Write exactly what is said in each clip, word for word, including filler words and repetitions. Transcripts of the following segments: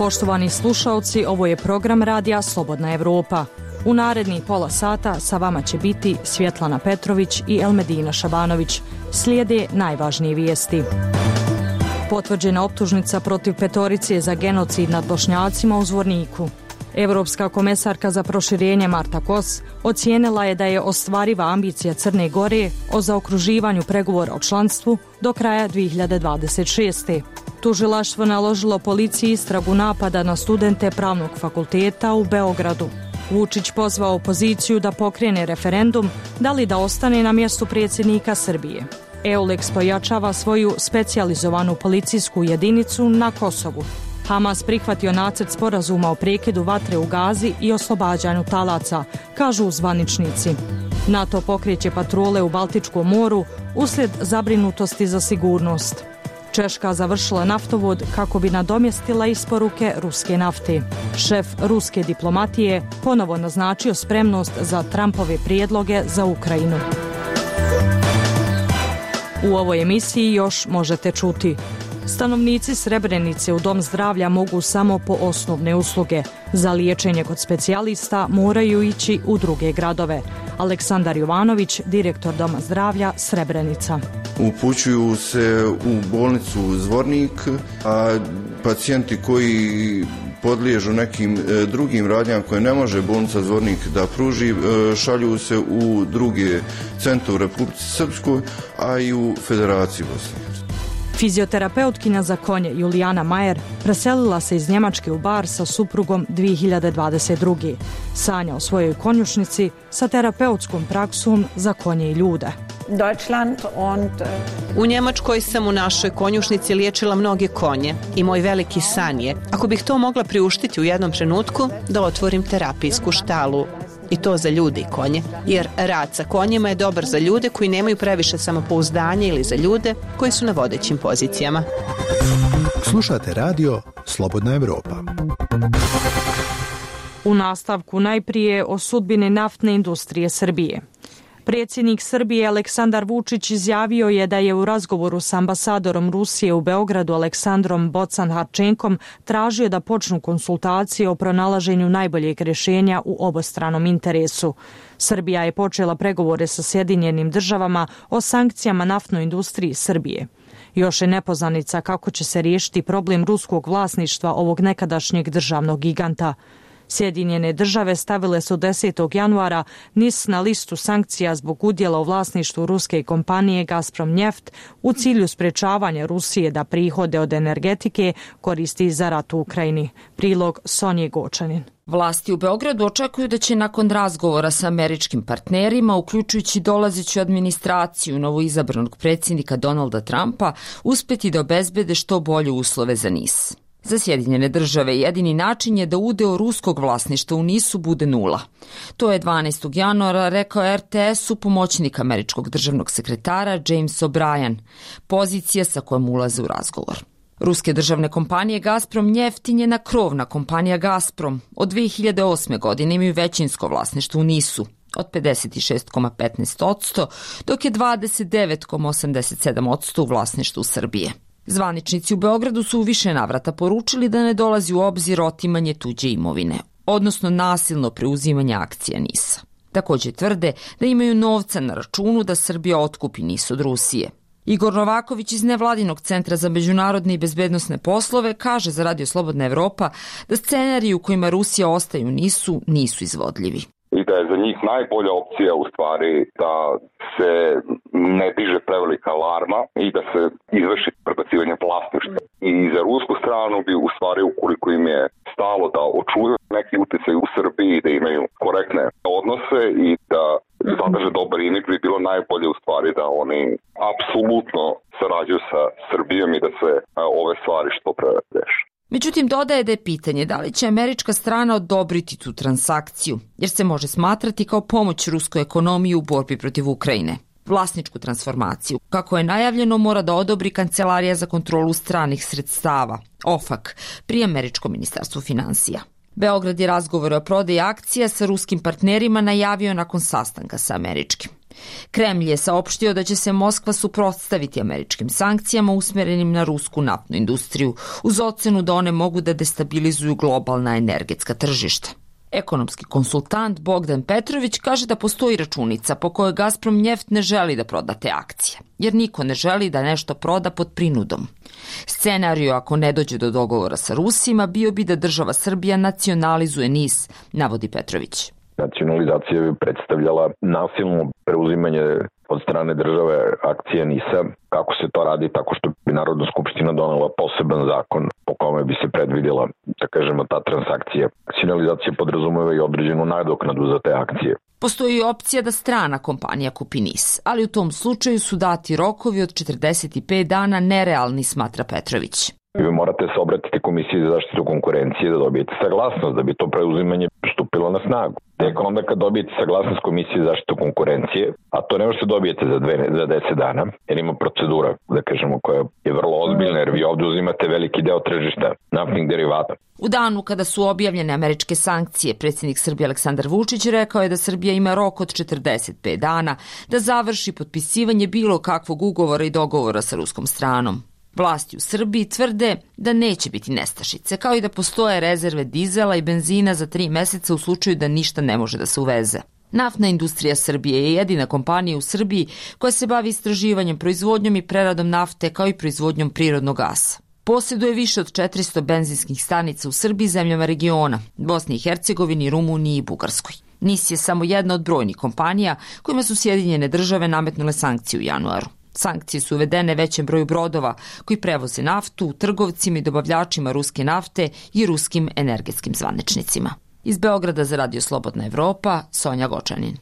Poštovani slušaoci, ovo je program radija Slobodna Evropa. U narednih pola sata sa vama će biti Svjetlana Petrović i Elmedina Šabanović. Slijede najvažnije vijesti. Potvrđena optužnica protiv petorice za genocid nad Bošnjacima u Zvorniku. Evropska komesarka za proširenje Marta Kos ocijenila je da je ostvariva ambicija Crne Gore o zaokruživanju pregovora o članstvu do kraja dvije hiljade dvadeset šeste. Tužilaštvo naložilo policiji istragu napada na studente Pravnog fakulteta u Beogradu. Vučić pozvao opoziciju da pokrene referendum da li da ostane na mjestu predsjednika Srbije. EULEX pojačava svoju specijalizovanu policijsku jedinicu na Kosovu. Hamas prihvatio nacrt sporazuma o prekidu vatre u Gazi i oslobađanju talaca, kažu zvaničnici. NATO pokreće patrole u Baltičkom moru uslijed zabrinutosti za sigurnost. Češka završila naftovod kako bi nadomjestila isporuke ruske nafte. Šef ruske diplomatije ponovo naznačio spremnost za Trumpove prijedloge za Ukrajinu. U ovoj emisiji još možete čuti: stanovnici Srebrenice u dom zdravlja mogu samo po osnovne usluge. Za liječenje kod specijalista moraju ići u druge gradove. Aleksandar Jovanović, direktor doma zdravlja Srebrenica. Upućuju se u bolnicu Zvornik, a pacijenti koji podliježu nekim drugim radnjama koje ne može bolnica Zvornik da pruži, šalju se u druge centre u Republici Srpskoj, a i u Federaciji Bosne. Fizioterapeutkinja za konje Julijana Majer preselila se iz Njemačke u Bar sa suprugom dvije hiljade dvadeset druge. Sanja o svojoj konjušnici sa terapeutskom praksom za konje i ljude. U Njemačkoj sam u našoj konjušnici liječila mnoge konje i moj veliki san je, ako bih to mogla priuštiti u jednom trenutku, da otvorim terapijsku štalu. I to za ljude i konje, jer rad sa konjima je dobar za ljude koji nemaju previše samopouzdanja ili za ljude koji su na vodećim pozicijama. Slušate radio Slobodna Evropa. U nastavku najprije o sudbini naftne industrije Srbije. Predsjednik Srbije Aleksandar Vučić izjavio je da je u razgovoru s ambasadorom Rusije u Beogradu Aleksandrom Bocan-Harčenkom tražio da počnu konsultacije o pronalaženju najboljeg rješenja u obostranom interesu. Srbija je počela pregovore sa Sjedinjenim državama o sankcijama naftnoj industriji Srbije. Još je nepoznanica kako će se riješiti problem ruskog vlasništva ovog nekadašnjeg državnog giganta. Sjedinjene države stavile su desetog januara N I S na listu sankcija zbog udjela u vlasništvu ruske kompanije Gazprom Neft u cilju sprečavanja Rusije da prihode od energetike koristi za rat u Ukrajini. Prilog Sonje Gočanin. Vlasti u Beogradu očekuju da će nakon razgovora sa američkim partnerima, uključujući dolazeću administraciju novoizabranog predsjednika Donalda Trumpa, uspjeti da obezbede što bolje uslove za N I S. Za Sjedinjene države jedini način je da udeo ruskog vlasništva u N I S-u bude nula. To je dvanaestog januara rekao er te es-u pomoćnik američkog državnog sekretara James O'Brien, pozicija sa kojom ulaze u razgovor. Ruske državne kompanije Gazprom Neft i njena krovna kompanija Gazprom od dvije hiljade osme. godine imaju većinsko vlasništvo u N I S-u od pedeset šest zarez petnaest posto, dok je dvadeset devet zarez osamdeset sedam posto u vlasništvu Srbije. Zvaničnici u Beogradu su u više navrata poručili da ne dolazi u obzir otimanje tuđe imovine, odnosno nasilno preuzimanje akcija N I S-a. Također tvrde da imaju novca na računu da Srbija otkupi N I S od Rusije. Igor Novaković iz Nevladinog centra za međunarodne i bezbednosne poslove kaže za Radio Slobodna Evropa da scenariji u kojima Rusija ostaje u N I S-u nisu izvodljivi. I da je za njih najbolja opcija u stvari da se ne diže prevelika alarma i da se izvrši prebacivanje vlasništva. I za rusku stranu bi u stvari, ukoliko im je stalo da očuvaju neki utjecaj u Srbiji, da imaju korektne odnose i da zadrže dobar imidž, bi bilo najbolje u stvari da oni apsolutno sarađuju sa Srbijom i da se ove stvari što pre reše. Međutim, dodaje da je pitanje da li će američka strana odobriti tu transakciju, jer se može smatrati kao pomoć ruskoj ekonomiji u borbi protiv Ukrajine. Vlasničku transformaciju, kako je najavljeno, mora da odobri Kancelarija za kontrolu stranih sredstava, O F A C, pri američkom ministarstvu finansija. Beograd je razgovore o prodaji akcija sa ruskim partnerima najavio nakon sastanka sa američkim. Kremlj je saopštio da će se Moskva suprotstaviti američkim sankcijama usmerenim na rusku naftnu industriju, uz ocenu da one mogu da destabilizuju globalna energetska tržišta. Ekonomski konsultant Bogdan Petrović kaže da postoji računica po kojoj Gazprom Njeft ne želi da proda te akcije, jer niko ne želi da nešto proda pod prinudom. Scenariju ako ne dođe do dogovora sa Rusima bio bi da država Srbija nacionalizuje N I S, navodi Petrović. Nacionalizacija bi predstavljala nasilno preuzimanje od strane države akcije N I S-a. Kako se to radi? Tako što bi Narodna skupština donela poseban zakon po kome bi se predvidjela, da kažemo, ta transakcija. Nacionalizacija podrazumeva i određenu nadoknadu za te akcije. Postoji i opcija da strana kompanija kupi N I S, ali u tom slučaju su dati rokovi od četrdeset pet dana nerealni, smatra Petrović. Vi morate se obratiti Komisiji za zaštitu konkurencije da dobijete saglasnost, da bi to preuzimanje stupilo na snagu. Tek onda kad dobijete saglasnost Komisije za zaštitu konkurencije, a to ne možete dobijete za, dve, za deset dana, jer ima procedura, da kažemo, koja je vrlo ozbiljna, jer vi ovdje uzimate veliki deo tržišta naftnih derivata. U danu kada su objavljene američke sankcije, predsjednik Srbije Aleksandar Vučić rekao je da Srbija ima rok od četrdeset pet dana da završi potpisivanje bilo kakvog ugovora i dogovora sa ruskom stranom. Vlasti u Srbiji tvrde da neće biti nestašice, kao i da postoje rezerve dizela i benzina za tri meseca u slučaju da ništa ne može da se uveze. Naftna industrija Srbije je jedina kompanija u Srbiji koja se bavi istraživanjem, proizvodnjom i preradom nafte, kao i proizvodnjom prirodnog gasa. Posjeduje više od četiristo benzinskih stanica u Srbiji, zemljama regiona, Bosni i Hercegovini, Rumuniji i Bugarskoj. N I S je samo jedna od brojnih kompanija kojima su Sjedinjene države nametnule sankcije u januaru. Sankcije su uvedene većem broju brodova koji prevoze naftu, trgovcima i dobavljačima ruske nafte i ruskim energetskim zvaničnicima. Iz Beograda za Radio Slobodna Evropa, Sonja Gočanin.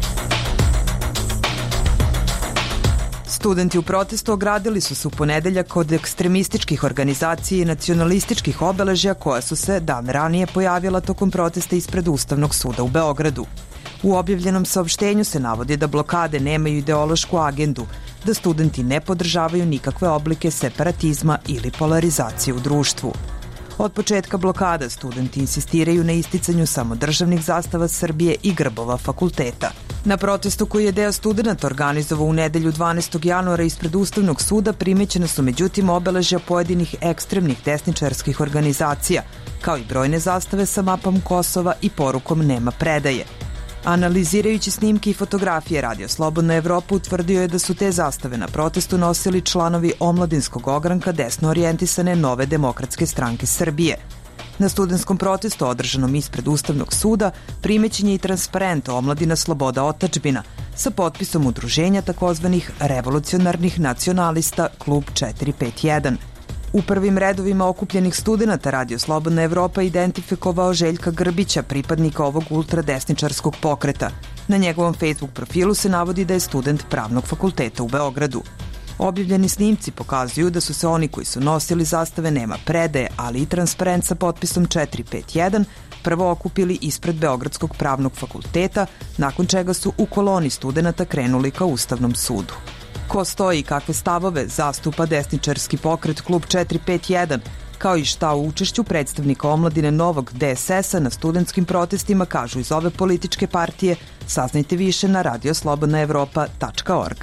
Studenti u protestu ogradili su se u ponedeljak od ekstremističkih organizacija i nacionalističkih obeležja koja su se dan ranije pojavila tokom protesta ispred Ustavnog suda u Beogradu. U objavljenom saopštenju se navodi da blokade nemaju ideološku agendu, da studenti ne podržavaju nikakve oblike separatizma ili polarizacije u društvu. Od početka blokada studenti insistiraju na isticanju samo državnih zastava Srbije i grbova fakulteta. Na protestu koji je deo studenta organizovao u nedelju dvanaestog januara ispred Ustavnog suda primećene su međutim obeležja pojedinih ekstremnih desničarskih organizacija, kao i brojne zastave sa mapom Kosova i porukom nema predaje. Analizirajući snimke i fotografije, Radio Slobodna Evropa utvrdio je da su te zastave na protestu nosili članovi omladinskog ogranka desno orijentisane Nove demokratske stranke Srbije. Na studentskom protestu održanom ispred Ustavnog suda primećen je i transparent Omladina sloboda otadžbina sa potpisom udruženja takozvanih revolucionarnih nacionalista Klub četiri pet jedan. U prvim redovima okupljenih studenata Radio Slobodna Evropa identifikovao Željka Grbića, pripadnika ovog ultradesničarskog pokreta. Na njegovom Facebook profilu se navodi da je student Pravnog fakulteta u Beogradu. Objavljeni snimci pokazuju da su se oni koji su nosili zastave nema predaje, ali i transparent sa potpisom četiri pet jedan, prvo okupili ispred Beogradskog pravnog fakulteta, nakon čega su u koloni studenata krenuli ka Ustavnom sudu. Ko stoji i kakve stavove zastupa desničarski pokret Klub četiri pet jedan, kao i šta u učešću predstavnika omladine Novog D S S-a na studentskim protestima kažu iz ove političke partije, saznajte više na radio slobodna evropa tačka org.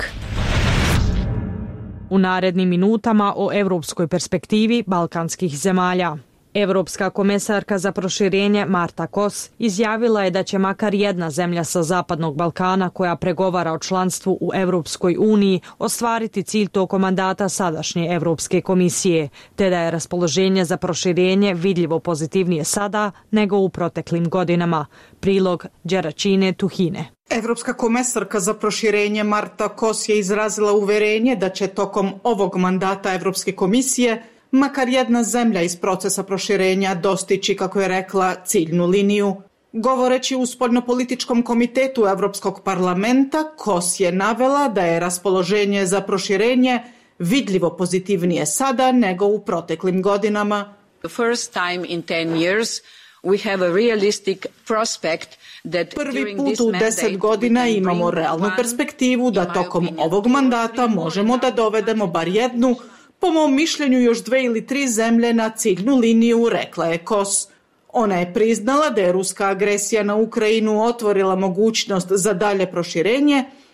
U narednim minutama o evropskoj perspektivi balkanskih zemalja. Evropska komesarka za proširenje Marta Kos izjavila je da će makar jedna zemlja sa Zapadnog Balkana koja pregovara o članstvu u Evropskoj uniji ostvariti cilj tokom mandata sadašnje Evropske komisije, te da je raspoloženje za proširenje vidljivo pozitivnije sada nego u proteklim godinama. Prilog Đeračine Tuhine. Evropska komesarka za proširenje Marta Kos je izrazila uverenje da će tokom ovog mandata Evropske komisije makar jedna zemlja iz procesa proširenja dostići, kako je rekla, ciljnu liniju. Govoreći u spoljnopolitičkom komitetu Evropskog parlamenta, Kos je navela da je raspoloženje za proširenje vidljivo pozitivnije sada nego u proteklim godinama. The first time in ten years we have a realistic prospect that Prvi put u deset godina imamo realnu perspektivu da tokom ovog mandata možemo da dovedemo bar jednu, po mom mišljenju još dve ili tri zemlje na ciljnu liniju, rekla je Kos. Ona je priznala da je ruska agresija na Ukrajinu otvorila mogućnost za dalje proširenje,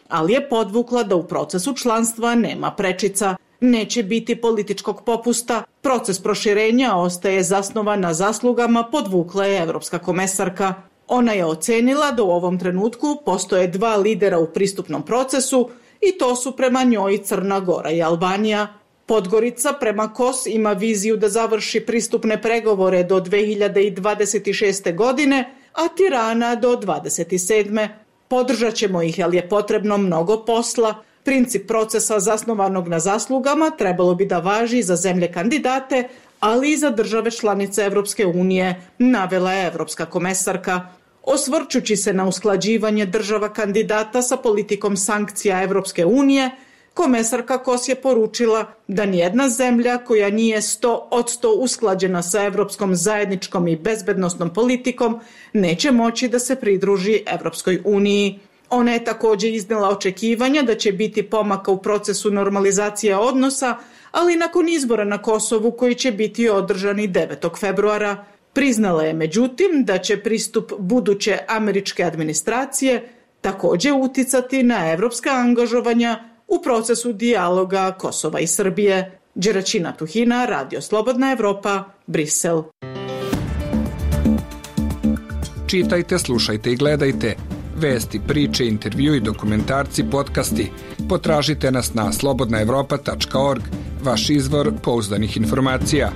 ali je podvukla da u procesu članstva nema prečica. Neće biti političkog popusta, proces proširenja ostaje zasnovan na zaslugama, podvukla je evropska komesarka. Ona je ocenila da u ovom trenutku postoje dva lidera u pristupnom procesu i to su prema njoj Crna Gora i Albanija. Podgorica prema Kos ima viziju da završi pristupne pregovore do dve hiljade dvadeset šeste. godine, a Tirana do dvadeset sedme. Podržat ćemo ih, ali je potrebno mnogo posla. Princip procesa zasnovanog na zaslugama trebalo bi da važi za zemlje kandidate, ali i za države članice Evropske unije, navela je evropska komesarka. Osvrćući se na usklađivanje država kandidata sa politikom sankcija Evropske unije, komesarka Kos je poručila da nijedna zemlja koja nije sto posto usklađena sa evropskom zajedničkom i bezbednosnom politikom neće moći da se pridruži Evropskoj uniji. Ona je također iznela očekivanja da će biti pomaka u procesu normalizacije odnosa, ali nakon izbora na Kosovu koji će biti održani devetog februara. Priznala je međutim da će pristup buduće američke administracije također uticati na evropska angažovanja u procesu dijaloga Kosova i Srbije. Đeračina Tuhina, Radio Slobodna Evropa, Brisel. Čitajte, slušajte i gledajte vesti, priče, intervju i dokumentarci, podcasti. Potražite nas na slobodna evropa tačka org, vaš izvor pouzdanih informacija.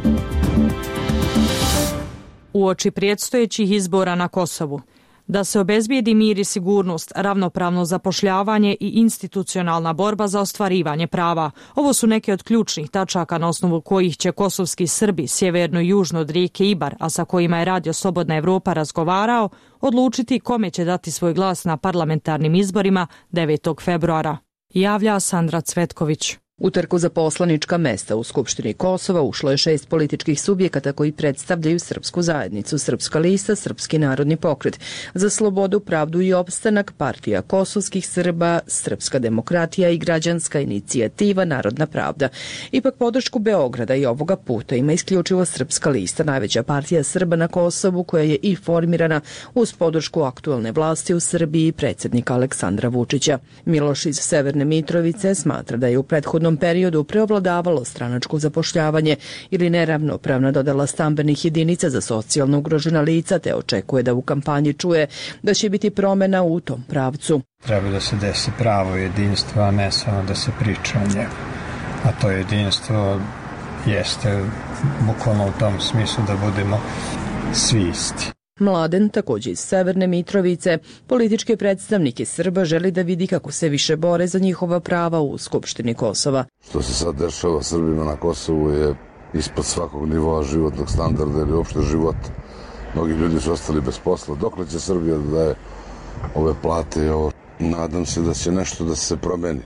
Uoči predstojećih izbora na Kosovu, da se obezbijedi mir i sigurnost, ravnopravno zapošljavanje i institucionalna borba za ostvarivanje prava. Ovo su neke od ključnih tačaka na osnovu kojih će kosovski Srbi sjeverno i južno od rijeke Ibar, a sa kojima je Radio Slobodna Evropa razgovarao, odlučiti kome će dati svoj glas na parlamentarnim izborima devetog februara. Javlja Sandra Cvetković. U trku za poslanička mesta u Skupštini Kosova ušlo je šest političkih subjekata koji predstavljaju srpsku zajednicu: Srpska lista, Srpski narodni pokret za slobodu, pravdu i opstanak, Partija kosovskih Srba, Srpska demokratija i Građanska inicijativa Narodna pravda. Ipak podršku Beograda i ovoga puta ima isključivo Srpska lista, najveća partija Srba na Kosovu, koja je i formirana uz podršku aktuelne vlasti u Srbiji i predsjednika Aleksandra Vučića. Miloš iz Severne Mitrovice smatra da je u prethodnom periodu preovladavalo stranačko zapošljavanje ili neravnopravna dodala stambenih jedinica za socijalno ugrožena lica, te očekuje da u kampanji čuje da će biti promjena u tom pravcu. Treba da se desi pravo jedinstvo, a ne samo da se priča o njemu. A to jedinstvo jeste bukvalno u tom smislu da budemo svi isti. Mladen, također iz Severne Mitrovice, političke predstavnike Srba želi da vidi kako se više bore za njihova prava u Skupštini Kosova. Što se sad dešava Srbima na Kosovu je ispod svakog nivoa životnog standarda ili uopšte života. Mnogi ljudi su ostali bez posla. Dokle će Srbija da daje ove plate i ovo? Nadam se da će nešto da se promeni.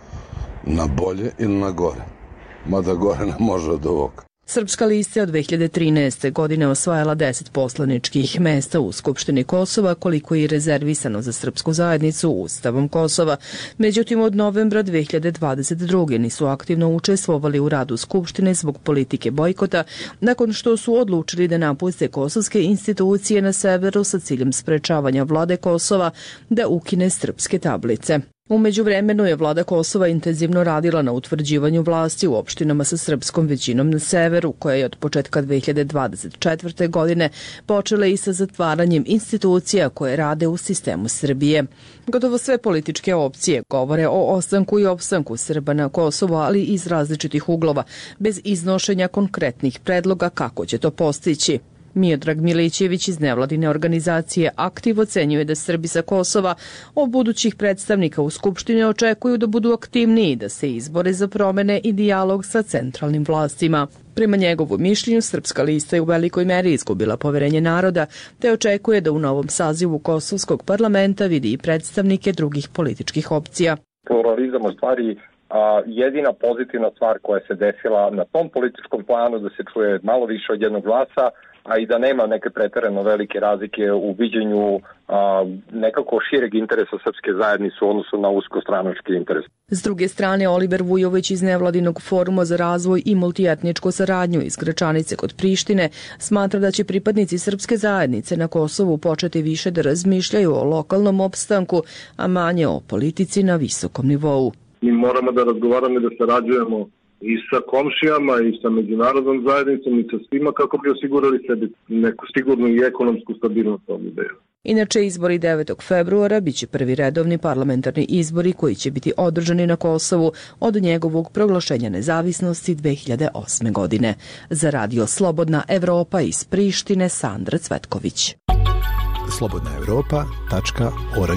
Na bolje ili na gore. Mada gore ne može od ovog. Srpska lista je od dve hiljade trinaeste. godine osvajala deset poslaničkih mesta u Skupštini Kosova, koliko je i rezervisano za srpsku zajednicu Ustavom Kosova. Međutim, od novembra dve hiljade dvadeset druge. nisu aktivno učestvovali u radu Skupštine zbog politike bojkota, nakon što su odlučili da napuste kosovske institucije na severu sa ciljem sprečavanja vlade Kosova da ukine srpske tablice. U međuvremenu je vlada Kosova intenzivno radila na utvrđivanju vlasti u opštinama sa srpskom većinom na severu, koja je od početka dve hiljade dvadeset četvrte. godine počela i sa zatvaranjem institucija koje rade u sistemu Srbije. Gotovo sve političke opcije govore o ostanku i opstanku Srba na Kosovu, ali iz različitih uglova, bez iznošenja konkretnih predloga kako će to postići. Miodrag Milićević iz nevladine organizacije Aktiv ocenjuje da Srbi sa Kosova od budućih predstavnika u Skupštini očekuju da budu aktivniji, da se izbore za promene i dijalog sa centralnim vlastima. Prema njegovu mišljenju, Srpska lista je u velikoj meri izgubila poverenje naroda, te očekuje da u novom sazivu Kosovskog parlamenta vidi i predstavnike drugih političkih opcija. Pluralizam u stvari a, jedina pozitivna stvar koja se desila na tom političkom planu, da se čuje malo više od jednog glasa, a i da nema neke preterano velike razlike u viđenju a, nekako šireg interesa srpske zajednice u odnosu na uskostranački interes. S druge strane, Oliver Vujović iz Nevladinog foruma za razvoj i multietničku saradnju iz Gračanice kod Prištine smatra da će pripadnici srpske zajednice na Kosovu početi više da razmišljaju o lokalnom opstanku, a manje o politici na visokom nivou. Mi moramo da razgovaramo i da sarađujemo i sa komšijama i sa međunarodnom zajednicom i sa svima kako bi osigurali sebi neku sigurnu i ekonomsku stabilnost ovog dela. Inače, izbori devetog februara biće prvi redovni parlamentarni izbori koji će biti održani na Kosovu od njegovog proglašenja nezavisnosti dve hiljade osme. godine. Za Radio Slobodna Evropa iz Prištine, Sandra Cvetković. slobodna evropa tačka org.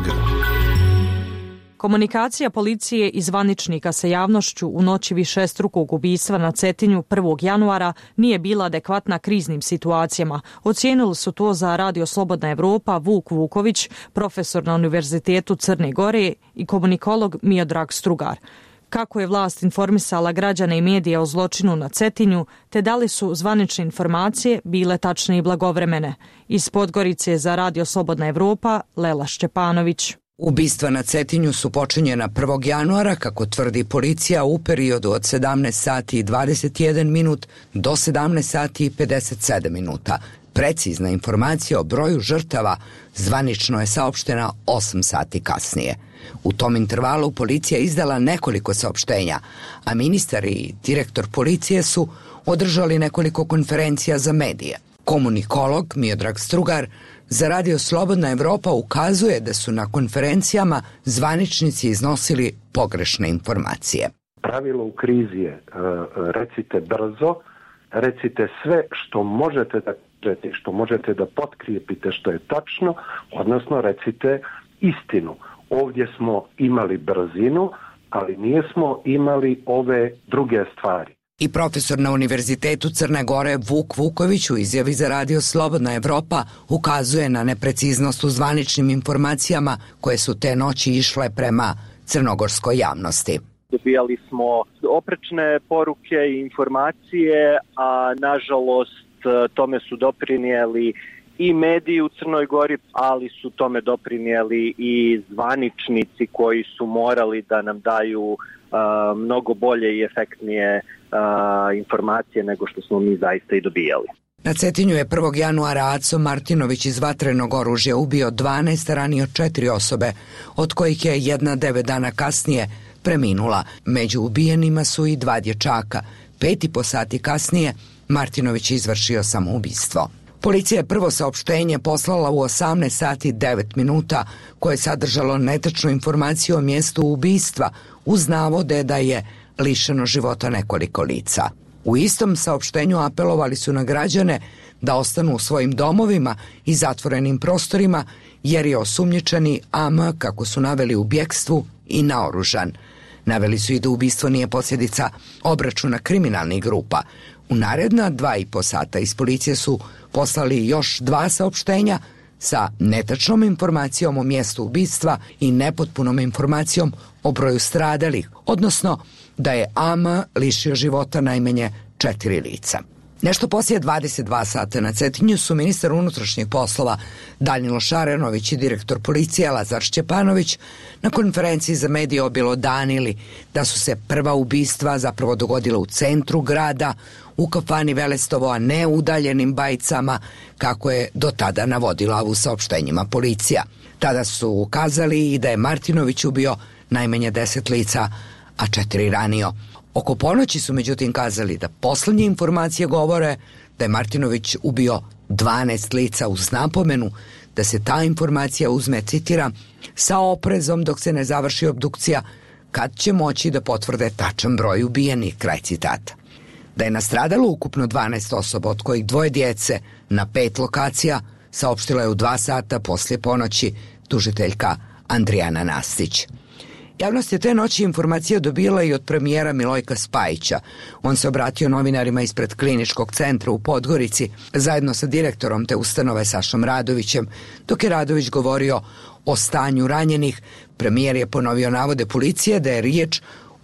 Komunikacija policije i zvaničnika sa javnošću u noći višestrukog ubistva na Cetinju prvog januara nije bila adekvatna kriznim situacijama. Ocijenili su to za Radio Slobodna Evropa Vuk Vuković, profesor na Univerzitetu Crne Gore i komunikolog Miodrag Strugar. Kako je vlast informisala građane i medije o zločinu na Cetinju, te da li su zvanične informacije bile tačne i blagovremene. Iz Podgorice za Radio Slobodna Evropa, Lela Šćepanović. Ubistva na Cetinju su počinjena prvog januara, kako tvrdi policija, u periodu od sedamnaest sati i dvadeset jedan minut do sedamnaest sati i pedeset sedam minuta. Precizna informacija o broju žrtava zvanično je saopštena osam sati kasnije. U tom intervalu policija izdala nekoliko saopštenja, a ministar i direktor policije su održali nekoliko konferencija za medije. Komunikolog Miodrag Strugar za Radio Slobodna Evropa ukazuje da su na konferencijama zvaničnici iznosili pogrešne informacije. Pravilo u krizi je recite brzo, recite sve što možete da kažete, što možete da potkrijepite što je tačno, odnosno recite istinu. Ovdje smo imali brzinu, ali nismo imali ove druge stvari. I profesor na Univerzitetu Crne Gore Vuk Vuković u izjavi za Radio Slobodna Evropa ukazuje na nepreciznost u zvaničnim informacijama koje su te noći išle prema crnogorskoj javnosti. Dobijali smo oprečne poruke i informacije, a nažalost tome su doprinijeli i mediji u Crnoj Gori, ali su tome doprinijeli i zvaničnici koji su morali da nam daju uh, mnogo bolje i efektnije uh, informacije nego što smo mi zaista i dobijali. Na Cetinju je prvog januara Aco Martinović iz vatrenog oružja ubio dvanaest, ranio četiri osobe, od kojih je jedna devet dana kasnije preminula. Među ubijenima su i dva dječaka. Pet i po sati kasnije Martinović izvršio samoubistvo. Policija je prvo saopštenje poslala u osamnaest sati i devet minuta, koje je sadržalo netačnu informaciju o mjestu ubistva uz navode da je lišeno života nekoliko lica. U istom saopštenju apelovali su na građane da ostanu u svojim domovima i zatvorenim prostorima, jer je osumnjičeni A M, kako su naveli, u bjekstvu i naoružan. Naveli su i da ubistvo nije posljedica obračuna kriminalnih grupa. U naredna dva i po sata iz policije su poslali još dva saopštenja sa netačnom informacijom o mjestu ubistva i nepotpunom informacijom o broju stradalih, odnosno da je A M lišio života najmanje četiri lica. Nešto poslije dvadeset dva sata na Cetinju su ministar unutrašnjih poslova Danilo Šarenović i direktor policije Lazar Šćepanović na konferenciji za medije objelodanili da su se prva ubistva zapravo dogodila u centru grada, u kafani Velestovo, a ne u udaljenim Bajicama, kako je do tada navodila u saopštenjima policija. Tada su ukazali i da je Martinović ubio najmanje deset lica, a četiri ranio. Oko ponoći su međutim kazali da poslednje informacije govore da je Martinović ubio dvanaest lica, uz napomenu da se ta informacija uzme, citiram, sa oprezom dok se ne završi obdukcija, kad će moći da potvrde tačan broj ubijenih, kraj citata. Da je nastradalo ukupno dvanaest osoba, od kojih dvoje djece, na pet lokacija, saopštila je u dva sata poslije ponoći tužiteljka Andrijana Nastić. Javnost je te noći informacije dobila i od premijera Milojka Spajića. On se obratio novinarima ispred kliničkog centra u Podgorici zajedno sa direktorom te ustanove Sašom Radovićem. Dok je Radović govorio o stanju ranjenih, premijer je ponovio navode policije da je riječ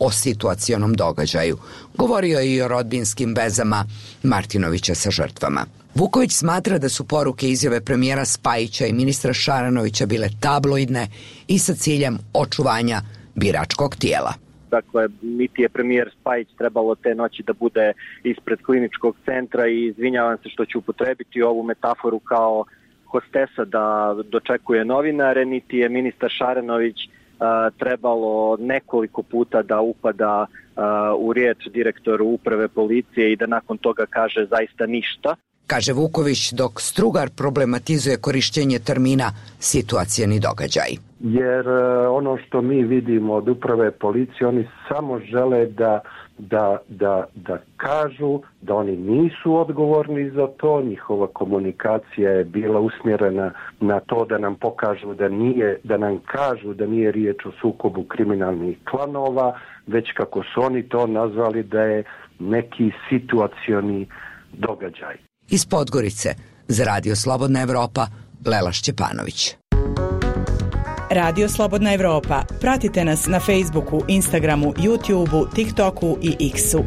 o situacionom događaju. Govorio je i o rodbinskim vezama Martinovića sa žrtvama. Vuković smatra da su poruke izjave premijera Spajića i ministra Šaranovića bile tabloidne i sa ciljem očuvanja biračkog tijela. Dakle, niti je premijer Spajić trebalo te noći da bude ispred kliničkog centra i izvinjavam se što ću upotrebiti ovu metaforu kao hostesa da dočekuje novinare, niti je ministar Šaranović uh, trebalo nekoliko puta da upada uh, u riječ direktoru uprave policije i da nakon toga kaže zaista ništa. Kaže Vuković, dok Strugar problematizuje korištenje termina situacijeni događaj. Jer ono što mi vidimo od uprave policije, oni samo žele da, da, da, da kažu da oni nisu odgovorni za to, njihova komunikacija je bila usmjerena na to da nam pokažu da nije, da nam kažu da nije riječ o sukobu kriminalnih klanova, već kako su oni to nazvali da je neki situacioni događaj. Iz Podgorice, za Radio Slobodna Evropa, Lela Šćepanović. Radio Slobodna Evropa. Pratite nas na Facebooku, Instagramu, YouTubeu, TikToku i X-u.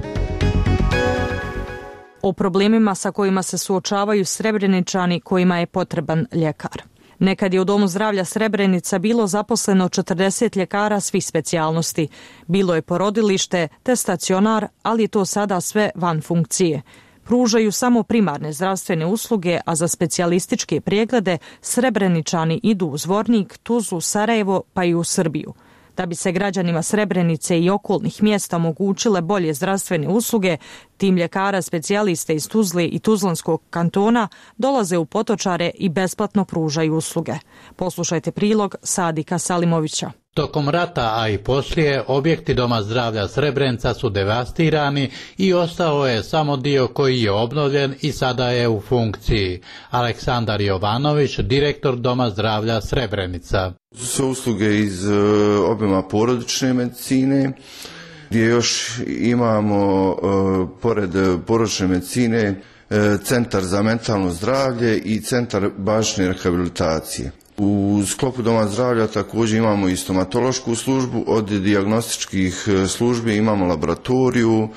O problemima sa kojima se suočavaju Srebreničani kojima je potreban ljekar. Nekad je u Domu zdravlja Srebrenica bilo zaposleno četrdeset ljekara svih specijalnosti. Bilo je porodilište te stacionar, ali je to sada sve van funkcije. Pružaju samo primarne zdravstvene usluge, a za specijalističke preglede Srebreničani idu u Zvornik, Tuzlu, Sarajevo pa i u Srbiju. Da bi se građanima Srebrenice i okolnih mjesta omogućile bolje zdravstvene usluge, tim ljekara specijaliste iz Tuzle i Tuzlanskog kantona dolaze u Potočare i besplatno pružaju usluge. Poslušajte prilog Sadika Salimovića. Tokom rata, a i poslije, objekti Doma zdravlja Srebrenica su devastirani i ostao je samo dio koji je obnovljen i sada je u funkciji. Aleksandar Jovanović, direktor Doma zdravlja Srebrenica. Sve usluge iz obima porodične medicine, gdje još imamo, pored porodične medicine, centar za mentalno zdravlje i centar bazične rehabilitacije. U sklopu Doma zdravlja također imamo i stomatološku službu, od dijagnostičkih službi imamo laboratoriju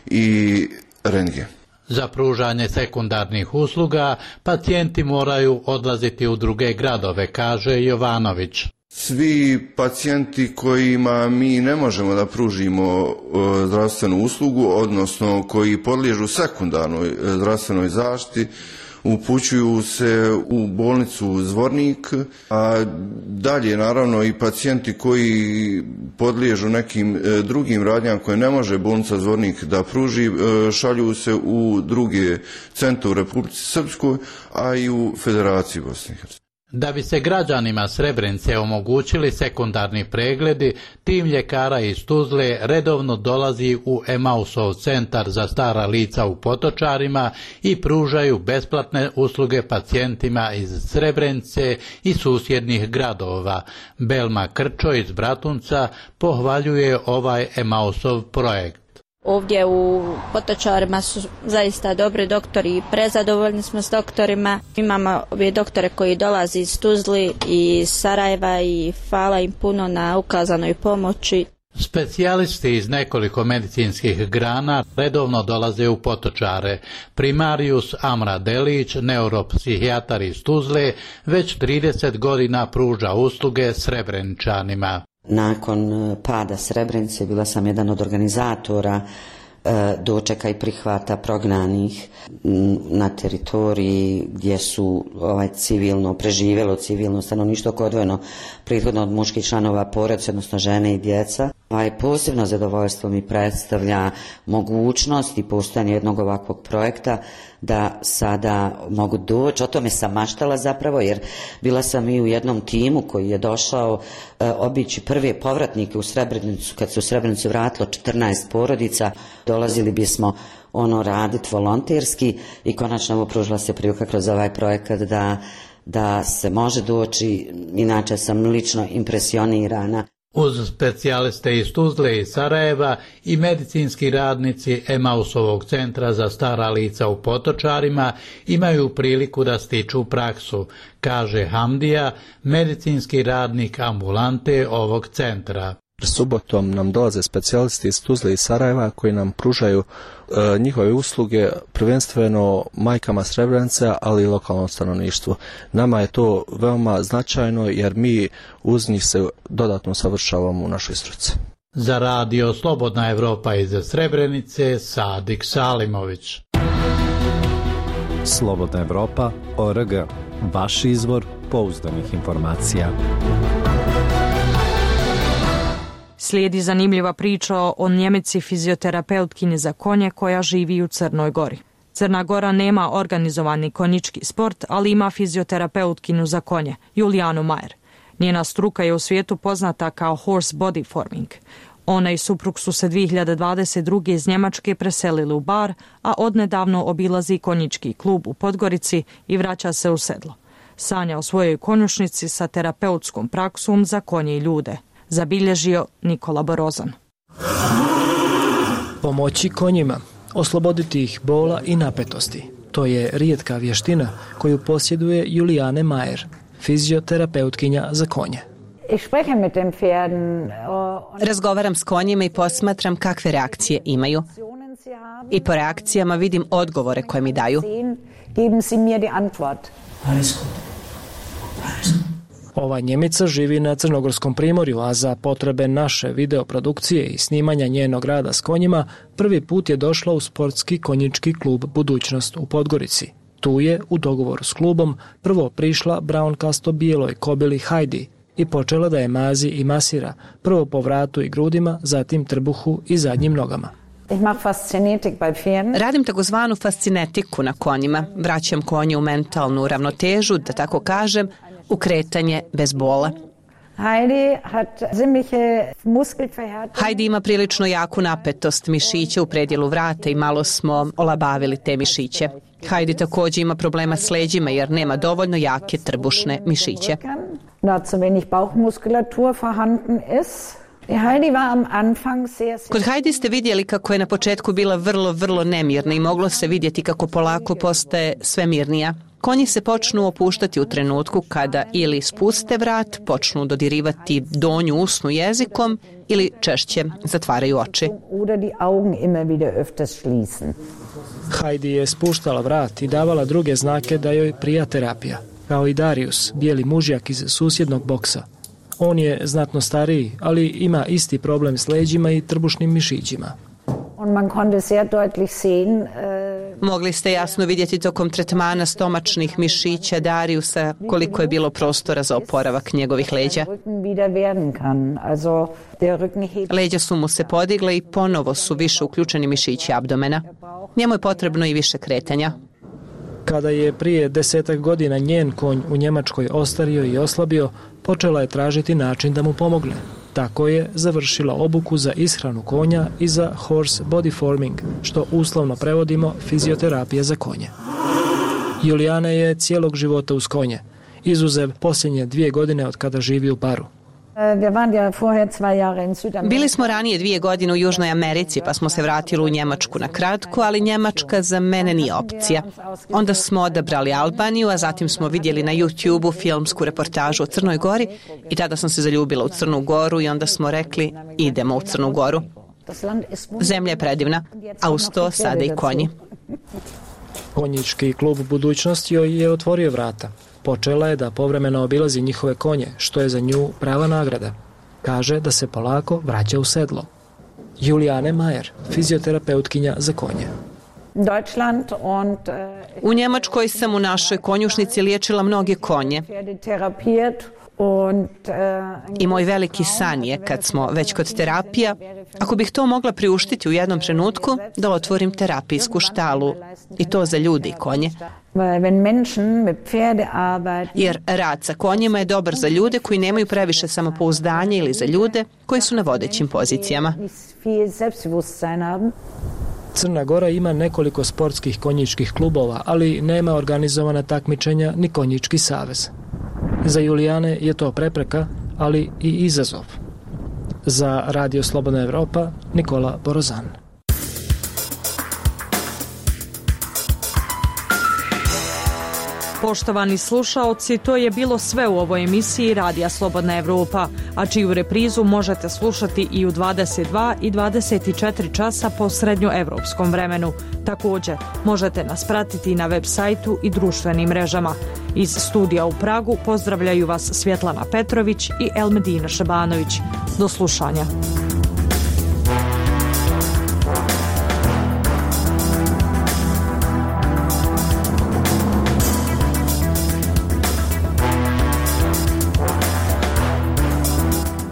i rentgen. Za pružanje sekundarnih usluga pacijenti moraju odlaziti u druge gradove, kaže Jovanović. Svi pacijenti kojima mi ne možemo da pružimo zdravstvenu uslugu, odnosno koji podliježu sekundarnoj zdravstvenoj zaštiti, upućuju se u bolnicu Zvornik, a dalje naravno i pacijenti koji podliježu nekim drugim radnjama koje ne može bolnica Zvornik da pruži, šalju se u druge centre u Republici Srpskoj, a i u Federaciji Bosne i Hercegovine. Da bi se građanima Srebrenice omogućili sekundarni pregledi, tim ljekara iz Tuzle redovno dolazi u Emausov centar za stara lica u Potočarima i pružaju besplatne usluge pacijentima iz Srebrenice i susjednih gradova. Belma Krčo iz Bratunca pohvaljuje ovaj Emausov projekt. Ovdje u Potočarima su zaista dobri doktori i prezadovoljni smo s doktorima. Imamo ove doktore koji dolaze iz Tuzli i Sarajeva i hvala im puno na ukazanoj pomoći. Specijalisti iz nekoliko medicinskih grana redovno dolaze u Potočare. Primarius Amra Delić, neuropsihijatar iz Tuzle, već trideset godina pruža usluge Srebreničanima. Nakon pada Srebrenice bila sam jedan od organizatora dočeka i prihvata prognanih na teritoriji gdje su ovaj civilno preživjelo civilno stanovništvo koje je odvojeno prethodno od muških članova porodice, odnosno žene i djeca. Ovaj posebno zadovoljstvo mi predstavlja mogućnost i postojanje jednog ovakvog projekta da sada mogu doći. O tome sam maštala zapravo, jer bila sam i u jednom timu koji je došao e, obići prve povratnike u Srebrenicu, kad se u Srebrenicu vratilo četrnaest porodica. Dolazili bismo ono raditi volonterski i konačno pružila se prilika kroz ovaj projekat da, da se može doći. Inače sam lično impresionirana. Uz specijaliste iz Tuzle i Sarajeva i medicinski radnici Emausovog centra za stara lica u Potočarima imaju priliku da stiču praksu, kaže Hamdija, medicinski radnik ambulante ovog centra. Subotom nam dolaze specijalisti iz Tuzle i Sarajeva koji nam pružaju e, njihove usluge prvenstveno majkama Srebrenice, ali i lokalnom stanovništvu. Nama je to veoma značajno jer mi uz njih se dodatno savršavamo u našoj struci. Za radio Slobodna Evropa iz Srebrenice, Sadik Salimović. Slobodna Evropa, O R G, vaš izvor pouzdanih informacija. Slijedi zanimljiva priča o Njemici fizioterapeutkinji za konje koja živi u Crnoj Gori. Crna Gora nema organizovani konjički sport, ali ima fizioterapeutkinju za konje, Julijanu Majer. Njena struka je u svijetu poznata kao horse body forming. Ona i suprug su se dvije hiljade dvadeset druge iz Njemačke preselili u Bar, a odnedavno obilazi konjički klub u Podgorici i vraća se u sedlo. Sanja o svojoj konjušnici sa terapeutskom praksom za konje i ljude. Zabilježio Nikola Borozan. Pomoći konjima, osloboditi ih bola i napetosti. To je rijetka vještina koju posjeduje Julijane Majer, fizioterapeutkinja za konje. Razgovaram s konjima i posmatram kakve reakcije imaju. I po reakcijama vidim odgovore koje mi daju. Ova Njemica živi na Crnogorskom primorju, a za potrebe naše videoprodukcije i snimanja njenog rada s konjima prvi put je došla u sportski konjički klub Budućnost u Podgorici. Tu je, u dogovoru s klubom, prvo prišla braunkasto bijeloj kobili Hajdi i počela da je mazi i masira, prvo po vratu i grudima, zatim trbuhu i zadnjim nogama. Radim takozvanu fascinetiku na konjima. Vraćam konje u mentalnu ravnotežu, da tako kažem, u kretanje bez bola. Hajdi ima prilično jaku napetost mišića u predjelu vrata i malo smo olabavili te mišiće. Hajdi također ima problema s leđima jer nema dovoljno jake trbušne mišiće. Kod Hajdi ste vidjeli kako je na početku bila vrlo, vrlo nemirna i moglo se vidjeti kako polako postaje sve mirnija. Konji se počnu opuštati u trenutku kada ili spuste vrat, počnu dodirivati donju usnu jezikom ili češće zatvaraju oči. Hajdi je spuštala vrat i davala druge znake da joj prija terapija, kao i Darius, bijeli mužjak iz susjednog boksa. On je znatno stariji, ali ima isti problem s leđima i trbušnim mišićima. Mogli ste jasno vidjeti tokom tretmana stomačnih mišića Dariusa koliko je bilo prostora za oporavak njegovih leđa. Leđa su mu se podigle i ponovo su više uključeni mišići abdomena. Njemu je potrebno i više kretanja. Kada je prije desetak godina njen konj u Njemačkoj ostario i oslabio, počela je tražiti način da mu pomogne. Tako je završila obuku za ishranu konja i za horse body forming, što uslovno prevodimo fizioterapija za konje. Julijana je cijelog života uz konje, izuzev posljednje dvije godine od kada živi u Baru. Bili smo ranije dvije godine u Južnoj Americi, pa smo se vratili u Njemačku na kratko, ali Njemačka za mene nije opcija. Onda smo odabrali Albaniju, a zatim smo vidjeli na YouTubeu filmsku reportažu o Crnoj Gori i tada sam se zaljubila u Crnu Goru i onda smo rekli idemo u Crnu Goru. Zemlja je predivna, a uz to sada i konji. Konjički klub Budućnost joj je otvorio vrata. Počela je da povremeno obilazi njihove konje, što je za nju prava nagrada. Kaže da se polako vraća u sedlo. Julijane Majer, fizioterapeutkinja za konje. U Njemačkoj sam u našoj konjušnici liječila mnoge konje. I moj veliki san je, kad smo već kod terapija, ako bih to mogla priuštiti u jednom trenutku, da otvorim terapijsku štalu. I to za ljudi i konje. Jer rad sa konjima je dobar za ljude koji nemaju previše samopouzdanja ili za ljude koji su na vodećim pozicijama. Crna Gora ima nekoliko sportskih konjičkih klubova, ali nema organizovana takmičenja ni konjički savez. Za Julijane je to prepreka, ali i izazov. Za Radio Slobodna Evropa, Nikola Borozan. Poštovani slušaoci, to je bilo sve u ovoj emisiji Radija Slobodna Evropa, a čiju reprizu možete slušati i u dvadeset dva i dvadeset četiri časa po srednjoevropskom vremenu. Također, možete nas pratiti na web sajtu i društvenim mrežama. Iz studija u Pragu pozdravljaju vas Svjetlana Petrović i Elmedina Šabanović. Do slušanja.